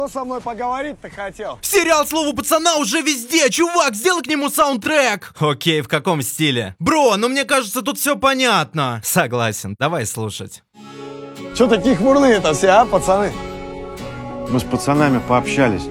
Кто со мной поговорить-то хотел? Сериал «Слово пацана» уже везде, чувак, сделай к нему саундтрек. Окей, в каком стиле? Бро, ну мне кажется, тут все понятно. Согласен, давай слушать. Че такие хмурные-то все, а, пацаны? Мы с пацанами пообщались.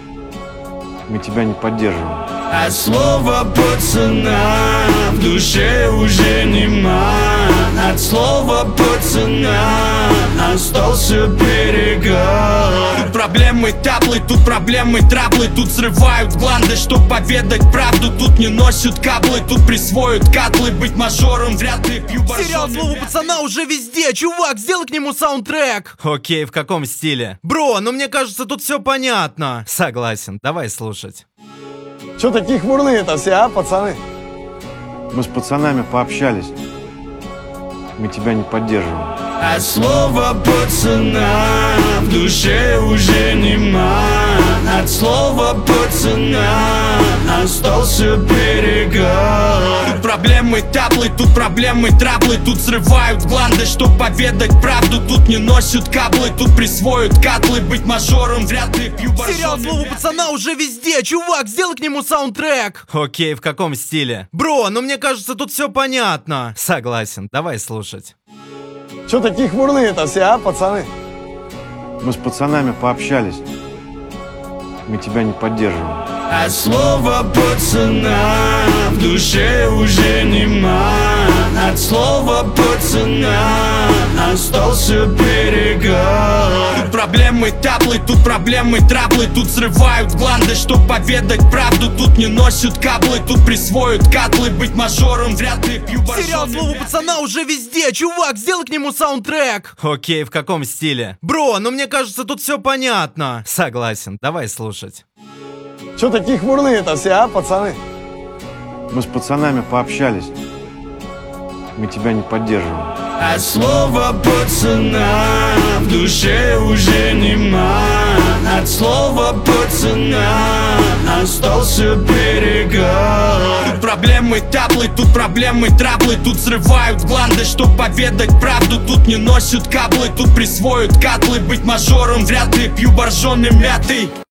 Мы тебя не поддерживаем. От слова пацана в душе уже нема. От слова пацана остался перегар. Тут проблемы таблы, тут проблемы траблы. Тут взрывают гланды, чтоб поведать правду. Тут не носят каблы, тут присвоят катлы. Быть мажором вряд ли пью боржоми. Сериал «Слово пацана» уже везде, чувак, сделай к нему саундтрек. Окей, в каком стиле? Бро, ну мне кажется, тут все понятно. Согласен, давай слушать. Че такие хмурные-то все, а, пацаны? Мы с пацанами пообщались. Мы тебя не поддерживаем. От слова пацана в душе уже нема. От слова пацана остался перегар. Тут проблемы таблы, тут проблемы траблы. Тут взрывают гланды, чтоб поведать правду. Тут не носят каблы, тут присвоят катлы. Быть мажором вряд ли пью боржоми. Сериал «Слово пацана» уже везде, чувак, сделай к нему саундтрек. Окей, в каком стиле? Бро, ну мне кажется, тут все понятно. Согласен, давай слушать. Че такие хмурные-то все, а, пацаны? Мы с пацанами пообщались. Мы тебя не поддерживаем. От слова пацана в душе уже нема. От слова пацана остался перегар. Тут проблемы таблы, тут проблемы траблы. Тут взрывают гланды, чтоб поведать правду. Тут не носят каблы, тут присвоят катлы. Быть мажором вряд ли пью боржоми. Сериал «Слово пацана» уже везде, чувак, сделай к нему саундтрек. Окей, в каком стиле? Бро, ну мне кажется, тут все понятно. Согласен, давай слушать. Че такие хмурные-то все, а, пацаны? Мы с пацанами пообщались. Мы тебя не поддерживаем. От слова пацана в душе уже нема. От слова пацана остался перегар. Тут проблемы таблы, тут проблемы траблы. Тут взрывают гланды, чтоб поведать правду. Тут не носят каблы, тут присвоят катлы. Быть мажором вряд ли пью боржоми мятой.